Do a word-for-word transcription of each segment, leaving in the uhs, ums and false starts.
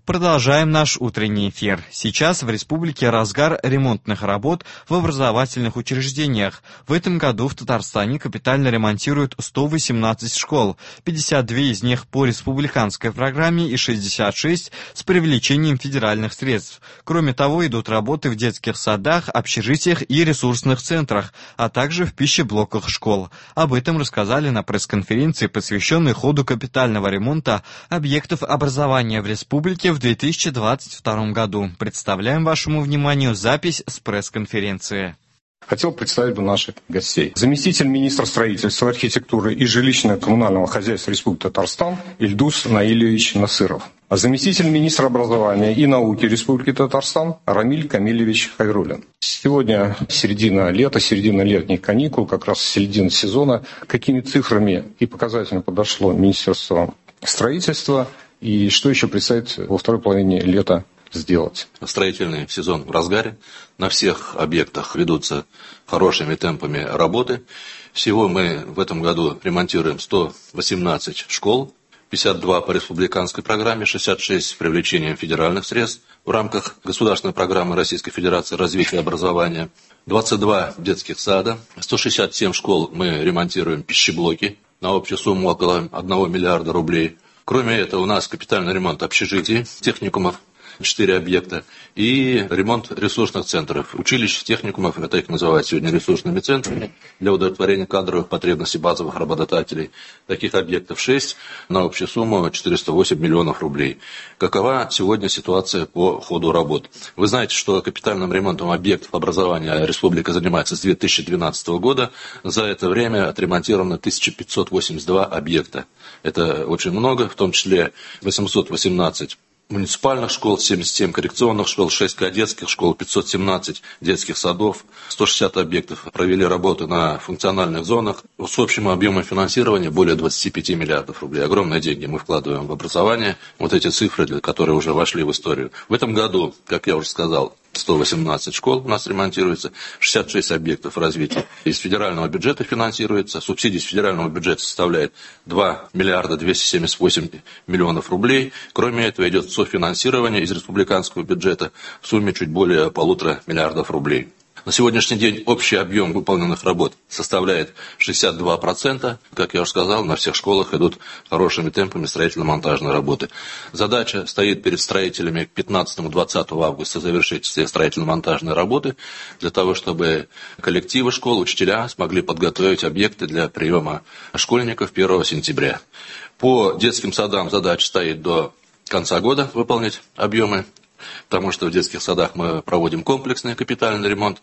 Продолжаем наш утренний эфир. Сейчас в республике разгар ремонтных работ в образовательных учреждениях. В этом году в Татарстане капитально ремонтируют сто восемнадцать школ, пятьдесят две из них по республиканской программе и шестьдесят шесть с привлечением федеральных средств. Кроме того, идут работы в детских садах, общежитиях и ресурсных центрах, а также в пищеблоках школ. Об этом рассказали на пресс-конференции, посвященной ходу капитального ремонта объектов образования в республике в две тысячи двадцать втором году. Представляем вашему вниманию запись с пресс-конференции. Хотел представить бы наших гостей. Заместитель министра строительства, архитектуры и жилищно-коммунального хозяйства Республики Татарстан Ильдус Наилевич Насыров. А заместитель министра образования и науки Республики Татарстан Рамиль Камилевич Хайруллин. Сегодня середина лета, середина летних каникул, как раз середина сезона. Какими цифрами и показателями подошло Министерство строительства и что еще предстоит во второй половине лета сделать? Строительный сезон в разгаре. На всех объектах ведутся хорошими темпами работы. Всего мы в этом году ремонтируем сто восемнадцать школ, пятьдесят два по республиканской программе, шестьдесят шесть с привлечением федеральных средств в рамках государственной программы Российской Федерации развития образования, двадцать два детских сада, сто шестьдесят семь школ мы ремонтируем пищеблоки на общую сумму около одного миллиарда рублей. Кроме этого, у нас капитальный ремонт общежитий, техникумов, четыре объекта, и ремонт ресурсных центров, училищ, техникумов, это их называют сегодня ресурсными центрами, для удовлетворения кадровых потребностей базовых работодателей. Таких объектов шесть, на общую сумму четыреста восемь миллионов рублей. Какова сегодня ситуация по ходу работ? Вы знаете, что капитальным ремонтом объектов образования республика занимается с две тысячи двенадцатого года. За это время отремонтировано тысяча пятьсот восемьдесят два объекта. Это очень много, в том числе восемьсот восемнадцать муниципальных школ, семьдесят семь коррекционных школ, шесть кадетских школ, пятьсот семнадцать детских садов, сто шестьдесят объектов провели работы на функциональных зонах. С общим объемом финансирования более двадцати пяти миллиардов рублей. Огромные деньги мы вкладываем в образование. Вот эти цифры, которые уже вошли в историю. В этом году, как я уже сказал, сто восемнадцать школ у нас ремонтируется, шестьдесят шесть объектов развития из федерального бюджета финансируется. Субсидии из федерального бюджета составляет два миллиарда двести семьдесят восемь миллионов рублей. Кроме этого идет софинансирование из республиканского бюджета в сумме чуть более полутора миллиардов рублей. На сегодняшний день общий объем выполненных работ составляет шестьдесят два процента. Как я уже сказал, на всех школах идут хорошими темпами строительно-монтажные работы. Задача стоит перед строителями к пятнадцатому-двадцатому августа завершить все строительно-монтажные работы, для того, чтобы коллективы школ, учителя смогли подготовить объекты для приема школьников первого сентября. По детским садам задача стоит до конца года выполнить объемы, потому что в детских садах мы проводим комплексный капитальный ремонт,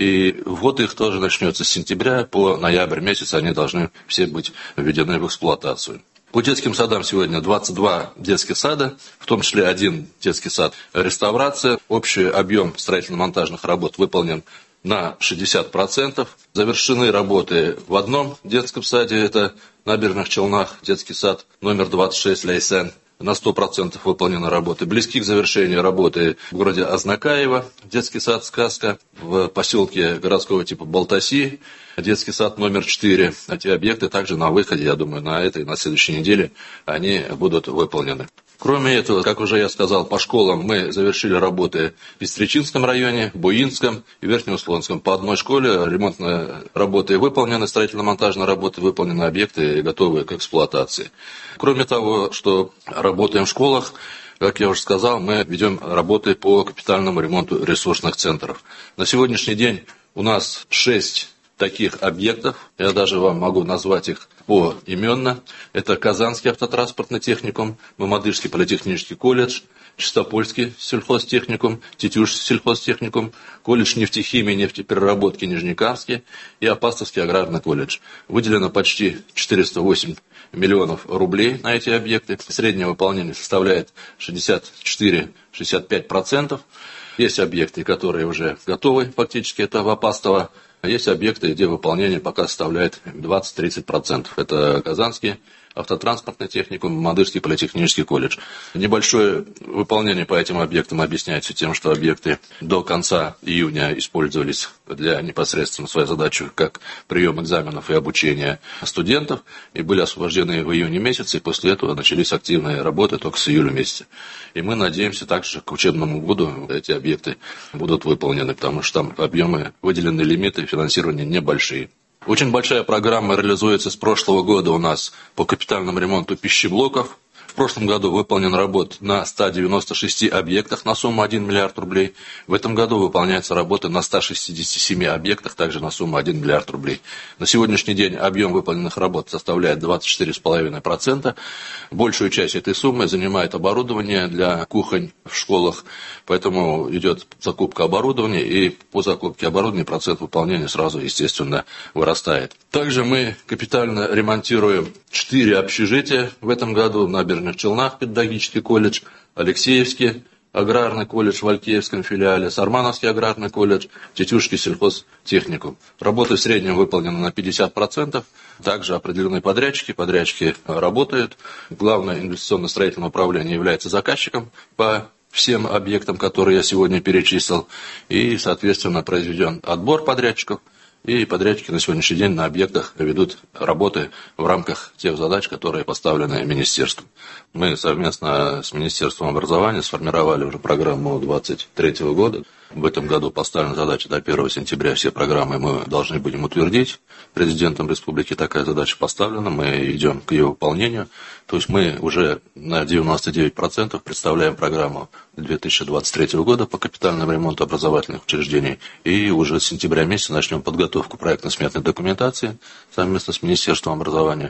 и вот их тоже начнется с сентября, по ноябрь месяц они должны все быть введены в эксплуатацию. По детским садам сегодня двадцать два детских сада, в том числе один детский сад реставрация. Общий объем строительно-монтажных работ выполнен на шестьдесят процентов. Завершены работы в одном детском саде, это Набережных Челнах, детский сад номер двадцать шесть Лейсен. На сто процентов выполнены работы. Близки к завершению работы в городе Азнакаево, детский сад «Сказка», в поселке городского типа Балтаси, детский сад номер четыре. Эти объекты также на выходе, я думаю, на этой, на следующей неделе они будут выполнены. Кроме этого, как уже я сказал, по школам мы завершили работы в Пестричинском районе, Буинском и Верхнеуслонском. По одной школе ремонтные работы выполнены, строительно-монтажные работы выполнены, объекты готовы к эксплуатации. Кроме того, что работаем в школах, как я уже сказал, мы ведем работы по капитальному ремонту ресурсных центров. На сегодняшний день у нас шесть таких объектов, я даже вам могу назвать их поименно. Это Казанский автотранспортный техникум, Мамадышский политехнический колледж, Чистопольский сельхозтехникум, Тетюшский сельхозтехникум, колледж нефтехимии и нефтепереработки Нижнекамский и Апастовский аграрный колледж. Выделено почти четыреста восемь миллионов рублей на эти объекты. Среднее выполнение составляет шестьдесят четыре — шестьдесят пять процентов. Есть объекты, которые уже готовы, фактически это в Апастово. Есть объекты, где выполнение пока составляет двадцать-тридцать процентов. Это Казанский автотранспортный техникум, Мадырский политехнический колледж. Небольшое выполнение по этим объектам объясняется тем, что объекты до конца июня использовались для непосредственно своей задачи как прием экзаменов и обучение студентов, и были освобождены в июне месяце, и после этого начались активные работы только с июля месяца. И мы надеемся также, к учебному году эти объекты будут выполнены, потому что там объемы, выделенные лимиты финансирования небольшие. Очень большая программа реализуется с прошлого года у нас по капитальному ремонту пищеблоков. В прошлом году выполнен работ на ста девяноста шести объектах на сумму один миллиард рублей. В этом году выполняются работы на ста шестидесяти семи объектах, также на сумму один миллиард рублей. На сегодняшний день объем выполненных работ составляет двадцать четыре целых пять десятых процента. Большую часть этой суммы занимает оборудование для кухонь в школах, поэтому идет закупка оборудования, и по закупке оборудования процент выполнения сразу, естественно, вырастает. Также мы капитально ремонтируем четыре общежития в этом году: на Набережных Челнах педагогический колледж, Алексеевский аграрный колледж в Алькеевском филиале, Сармановский аграрный колледж, Тетюшский сельхозтехникум. Работы в среднем выполнены на пятьдесят процентов. Также определенные подрядчики. Подрядчики работают. Главное инвестиционно-строительное управление является заказчиком по всем объектам, которые я сегодня перечислил. И, соответственно, произведен отбор подрядчиков. И подрядчики на сегодняшний день на объектах ведут работы в рамках тех задач, которые поставлены министерством. Мы совместно с Министерством образования сформировали уже программу двадцать третьего года. В этом году поставлена задача до первого сентября все программы мы должны будем утвердить. Президентом республики такая задача поставлена, мы идем к ее выполнению. То есть мы уже на девяносто девять процентов представляем программу две тысячи двадцать третьего года по капитальному ремонту образовательных учреждений. И уже с сентября месяца начнем подготовку проектно-сметной документации совместно с Министерством образования,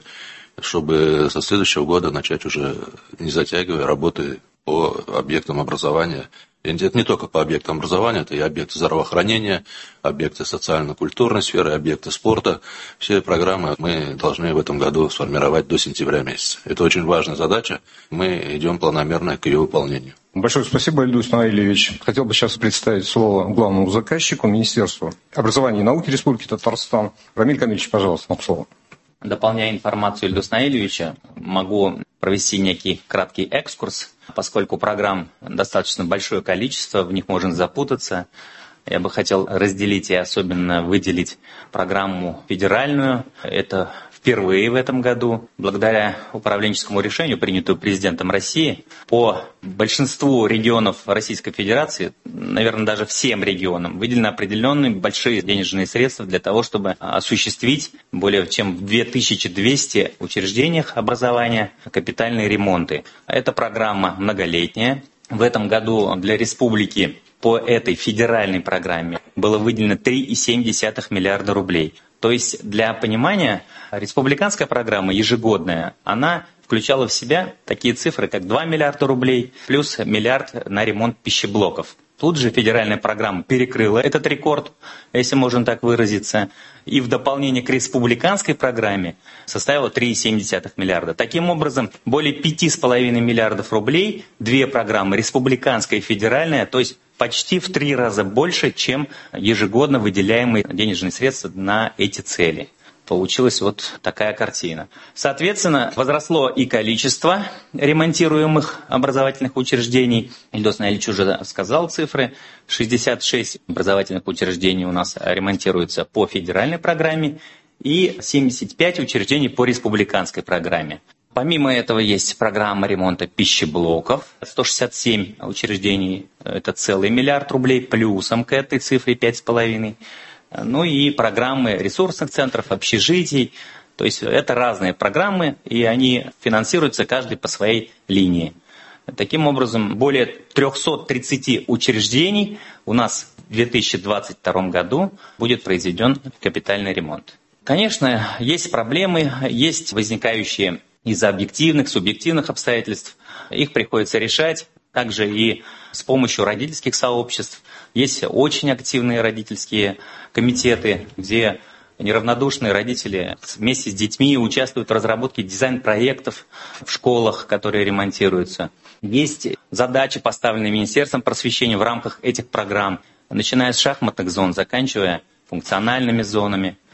чтобы со следующего года начать уже, не затягивая, работы по объектам образования. И это не только по объектам образования, это и объекты здравоохранения, объекты социально-культурной сферы, объекты спорта. Все программы мы должны в этом году сформировать до сентября месяца. Это очень важная задача, мы идем планомерно к ее выполнению. Большое спасибо, Ильдус Наилевич. Хотел бы сейчас представить слово главному заказчику, Министерству образования и науки Республики Татарстан. Рамиль Камильевич, пожалуйста, вам слово. Дополняя информацию Ильдуса Наилевича, могу провести некий краткий экскурс, поскольку программ достаточно большое количество, в них можно запутаться. Я бы хотел разделить и особенно выделить программу федеральную. Это впервые в этом году, благодаря управленческому решению, принятому президентом России, по большинству регионов Российской Федерации, наверное, даже всем регионам, выделены определенные большие денежные средства для того, чтобы осуществить более чем в две тысячи двухстах учреждениях образования капитальные ремонты. Эта программа многолетняя. В этом году для республики по этой федеральной программе было выделено три целых семь десятых миллиарда рублей. То есть, для понимания, республиканская программа ежегодная, она включала в себя такие цифры, как два миллиарда рублей, плюс миллиард на ремонт пищеблоков. Тут же федеральная программа перекрыла этот рекорд, если можно так выразиться, и в дополнение к республиканской программе составила три целых семь десятых миллиарда. Таким образом, более пяти с половиной миллиардов рублей, две программы, республиканская и федеральная, то есть почти в три раза больше, чем ежегодно выделяемые денежные средства на эти цели. Получилась вот такая картина. Соответственно, возросло и количество ремонтируемых образовательных учреждений. Ильдус Наилевич уже сказал цифры. шестьдесят шесть образовательных учреждений у нас ремонтируются по федеральной программе и семьдесят пять учреждений по республиканской программе. Помимо этого есть программа ремонта пищеблоков. сто шестьдесят семь учреждений, это целый миллиард рублей, плюсом к этой цифре пять с половиной. Ну и программы ресурсных центров, общежитий. То есть это разные программы, и они финансируются каждый по своей линии. Таким образом, более триста тридцать учреждений у нас в две тысячи двадцать втором году будет произведен капитальный ремонт. Конечно, есть проблемы, есть возникающие из-за объективных, субъективных обстоятельств. Их приходится решать. Также и с помощью родительских сообществ. Есть очень активные родительские комитеты, где неравнодушные родители вместе с детьми участвуют в разработке дизайн-проектов в школах, которые ремонтируются. Есть задачи, поставленные Министерством просвещения в рамках этих программ, начиная с шахматных зон, заканчивая функциональными зонами.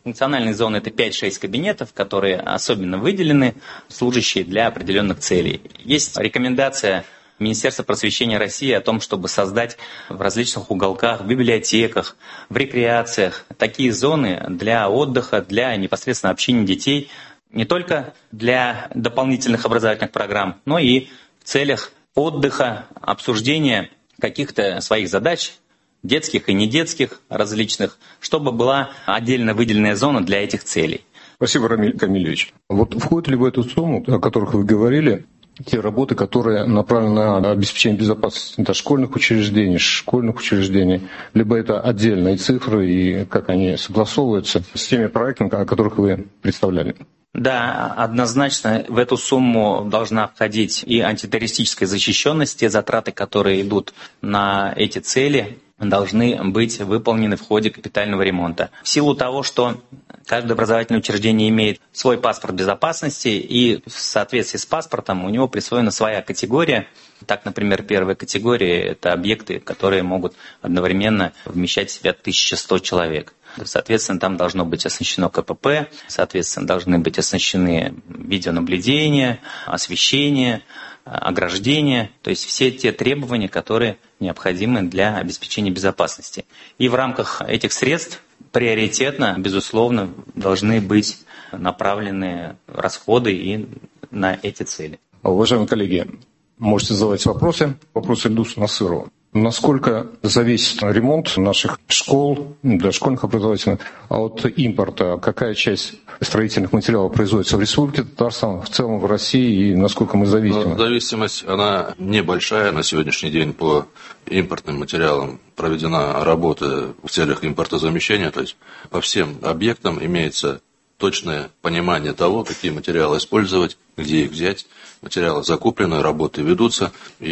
Функциональные зоны – это пять-шесть кабинетов, которые особенно выделены, служащие для определенных целей. Есть рекомендация Министерства просвещения России о том, чтобы создать в различных уголках, в библиотеках, в рекреациях такие зоны для отдыха, для непосредственно общения детей, не только для дополнительных образовательных программ, но и в целях отдыха, обсуждения каких-то своих задач, детских и недетских, различных, чтобы была отдельно выделенная зона для этих целей. Спасибо, Рамиль Камильевич. Вот входит ли в эту сумму, о которых вы говорили, те работы, которые направлены на обеспечение безопасности дошкольных учреждений, школьных учреждений, либо это отдельные цифры и как они согласовываются с теми проектами, о которых вы представляли? Да, однозначно в эту сумму должна входить и антитеррористическая защищенность, те затраты, которые идут на эти цели, должны быть выполнены в ходе капитального ремонта. В силу того, что каждое образовательное учреждение имеет свой паспорт безопасности, и в соответствии с паспортом у него присвоена своя категория. Так, например, первая категория – это объекты, которые могут одновременно вмещать в себя тысяча сто человек. Соответственно, там должно быть оснащено ка пэ пэ, соответственно, должны быть оснащены видеонаблюдение, освещение, ограждение, то есть все те требования, которые необходимы для обеспечения безопасности. И в рамках этих средств приоритетно, безусловно, должны быть направлены расходы и на эти цели. Уважаемые коллеги, можете задавать вопросы. Вопрос Ильдусу Насырову. Насколько зависит ремонт наших школ, дошкольных образовательных, от импорта? Какая часть строительных материалов производится в Республике Татарстан, в целом в России, и насколько мы зависимы? Зависимость, она небольшая на сегодняшний день по импортным материалам. Проведена работа в целях импортозамещения, то есть по всем объектам имеется точное понимание того, какие материалы использовать, где их взять. Материалы закуплены, работы ведутся,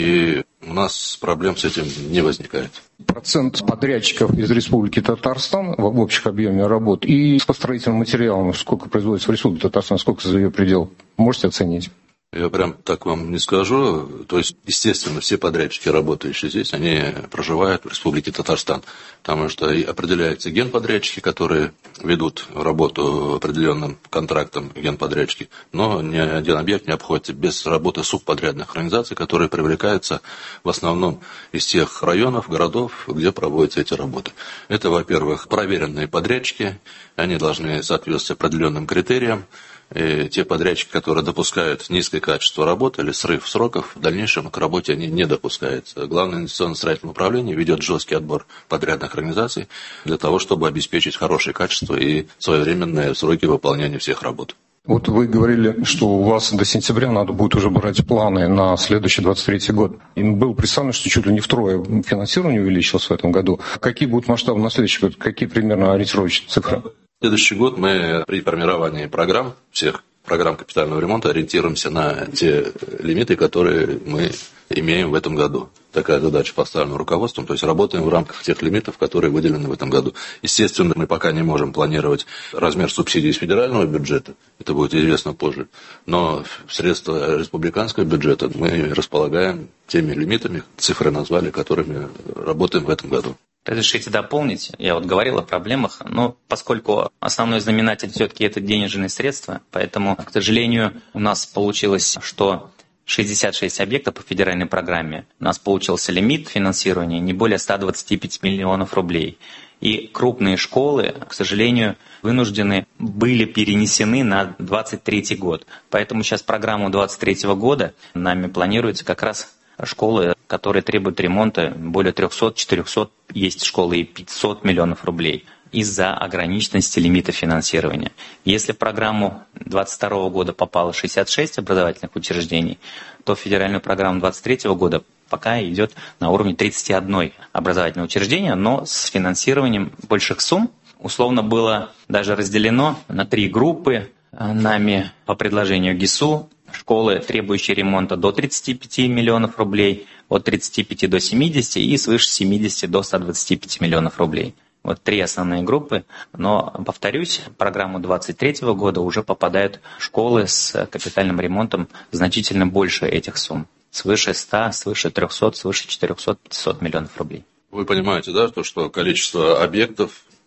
и у нас проблем с этим не возникает. Процент подрядчиков из Республики Татарстан в общих объеме работ и по строительным материалам, сколько производится в Республике Татарстан, сколько за ее предел, можете оценить? Я прям так вам не скажу. То есть, естественно, все подрядчики, работающие здесь, они проживают в Республике Татарстан. Потому что и определяются генподрядчики, которые ведут работу определенным контрактом генподрядчики. Но ни один объект не обходится без работы субподрядных организаций, которые привлекаются в основном из тех районов, городов, где проводятся эти работы. Это, во-первых, проверенные подрядчики. Они должны соответствовать определенным критериям. И те подрядчики, которые допускают низкое качество работы или срыв сроков, в дальнейшем к работе они не допускаются. Главное инвестиционно-строительное управление ведет жесткий отбор подрядных организаций для того, чтобы обеспечить хорошее качество и своевременные сроки выполнения всех работ. Вот вы говорили, что у вас до сентября надо будет уже брать планы на следующий двадцать третий год. И было представлено, что чуть ли не втрое финансирование увеличилось в этом году. Какие будут масштабы на следующий год? Какие примерно ориентировочные цифры? Следующий год мы при формировании программ, всех программ капитального ремонта, ориентируемся на те лимиты, которые мы имеем в этом году. Такая задача поставлена руководством, то есть работаем в рамках тех лимитов, которые выделены в этом году. Естественно, мы пока не можем планировать размер субсидий из федерального бюджета, это будет известно позже, но средства республиканского бюджета мы располагаем теми лимитами, цифры назвали, которыми работаем в этом году. Разрешите дополнить, я вот говорил о проблемах, но поскольку основной знаменатель все-таки это денежные средства, поэтому, к сожалению, у нас получилось, что шестьдесят шесть объектов по федеральной программе, у нас получился лимит финансирования не более ста двадцати пяти миллионов рублей. И крупные школы, к сожалению, вынуждены были перенесены на двадцать третий год. Поэтому сейчас программу двадцать третьего года нами планируется как раз школы, которые требуют ремонта более трехсот-четырехсот, есть школы и пятьсот миллионов рублей из-за ограниченности лимита финансирования. Если в программу двадцать второго года попало шестьдесят шесть образовательных учреждений, то в федеральную программу двадцать третьего года пока идет на уровне тридцати одного образовательного учреждения, но с финансированием больших сумм. Условно было даже разделено на три группы нами по предложению ГИСУ. Школы, требующие ремонта до тридцати пяти миллионов рублей, от тридцати пяти до семидесяти и свыше семидесяти до ста двадцати пяти миллионов рублей. Вот три основные группы. Но, повторюсь, в программу двадцать третьего года уже попадают школы с капитальным ремонтом значительно больше этих сумм. Свыше ста, свыше трехсот, свыше четырехсот-пятисот миллионов рублей. Вы понимаете, да, то, что количество объектов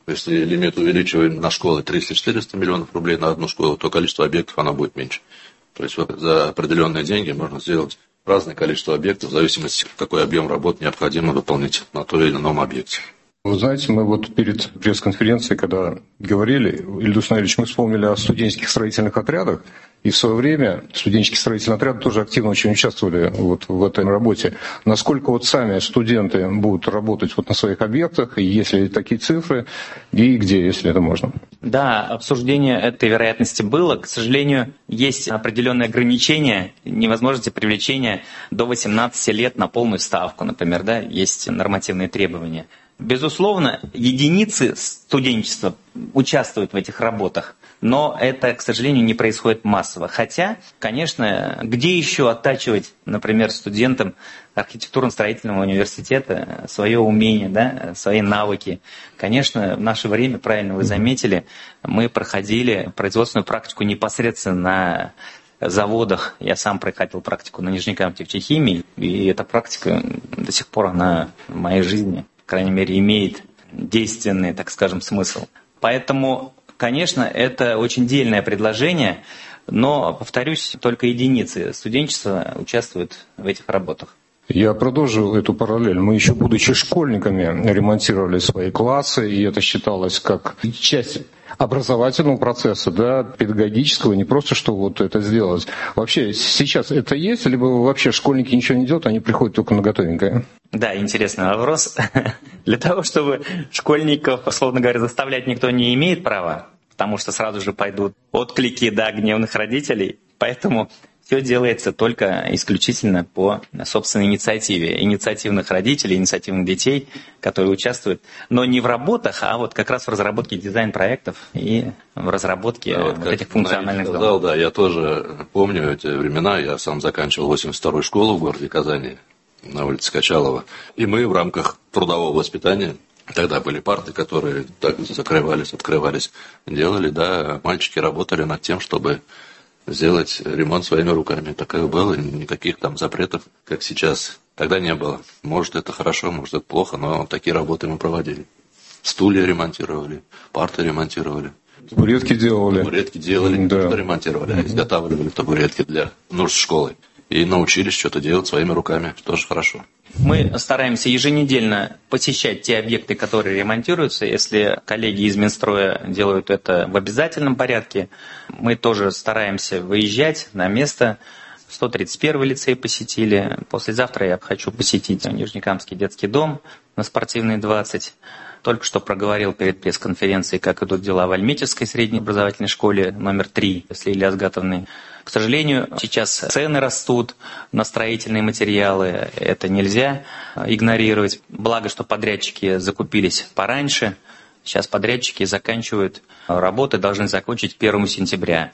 Если лимит увеличиваем на школы триста-четыреста миллионов рублей на одну школу, то количество объектов оно будет меньше. То есть вот за определенные деньги можно сделать разное количество объектов в зависимости, какой объем работ необходимо выполнить на том или ином объекте. Вы знаете, мы вот перед пресс-конференцией, когда говорили, Ильдус Наилевич, мы вспомнили о студенческих строительных отрядах, и в свое время студенческие строительные отряды тоже активно очень участвовали вот в этой работе. Насколько вот сами студенты будут работать вот на своих объектах, и есть ли такие цифры, и где, если это можно? Да, обсуждение этой вероятности было. К сожалению, есть определенные ограничения, невозможности привлечения до восемнадцати лет на полную ставку, например, да, есть нормативные требования. Безусловно, единицы студенчества участвуют в этих работах, но это, к сожалению, не происходит массово. Хотя, конечно, где еще оттачивать, например, студентам архитектурно-строительного университета свое умение, да, свои навыки. Конечно, в наше время, правильно вы заметили, мы проходили производственную практику непосредственно на заводах. Я сам проходил практику на Нижнекамской теххимии, и эта практика до сих пор она в моей жизни, по крайней мере, имеет действенный, так скажем, смысл. Поэтому, конечно, это очень дельное предложение, но, повторюсь, только единицы студенчества участвуют в этих работах. Я продолжу эту параллель. Мы еще, будучи школьниками, ремонтировали свои классы, и это считалось как часть образовательного процесса, да, педагогического, не просто что вот это сделать. Вообще сейчас это есть, либо вообще школьники ничего не делают, они приходят только на готовенькое? Да, интересный вопрос. Для того, чтобы школьников, условно говоря, заставлять никто не имеет права, потому что сразу же пойдут отклики, да, гневных родителей, поэтому все делается только исключительно по собственной инициативе, инициативных родителей, инициативных детей, которые участвуют, но не в работах, а вот как раз в разработке дизайн-проектов и в разработке да, вот, вот этих функциональных сказал, зон. Да, я тоже помню эти времена, я сам заканчивал восемьдесят вторую школу в городе Казани на улице Качалова, и мы в рамках трудового воспитания, тогда были парты, которые так закрывались, открывались, делали, да, мальчики работали над тем, чтобы сделать ремонт своими руками. Такое было, никаких там запретов, как сейчас, тогда не было. Может, это хорошо, может, это плохо, но такие работы мы проводили. Стулья ремонтировали, парты ремонтировали. Табуретки делали. Табуретки делали, не да. то, что ремонтировали, а изготавливали табуретки для нужд школы. И научились что-то делать своими руками, тоже хорошо. Мы стараемся еженедельно посещать те объекты, которые ремонтируются. Если коллеги из Минстроя делают это в обязательном порядке, мы тоже стараемся выезжать на место. сто тридцать первый лицей посетили. Послезавтра я хочу посетить Нижнекамский детский дом на Спортивной двадцать. Только что проговорил перед пресс-конференцией, как идут дела в Альметьевской средней образовательной школе номер три с Лилией Азгатовной. К сожалению, сейчас цены растут на строительные материалы, это нельзя игнорировать. Благо, что подрядчики закупились пораньше. Сейчас подрядчики заканчивают работы, должны закончить первого сентября.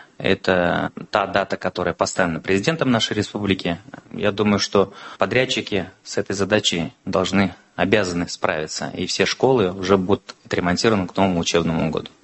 Это та дата, которая поставлена президентом нашей республики. Я думаю, что подрядчики с этой задачей должны, обязаны справиться. И все школы уже будут отремонтированы к новому учебному году.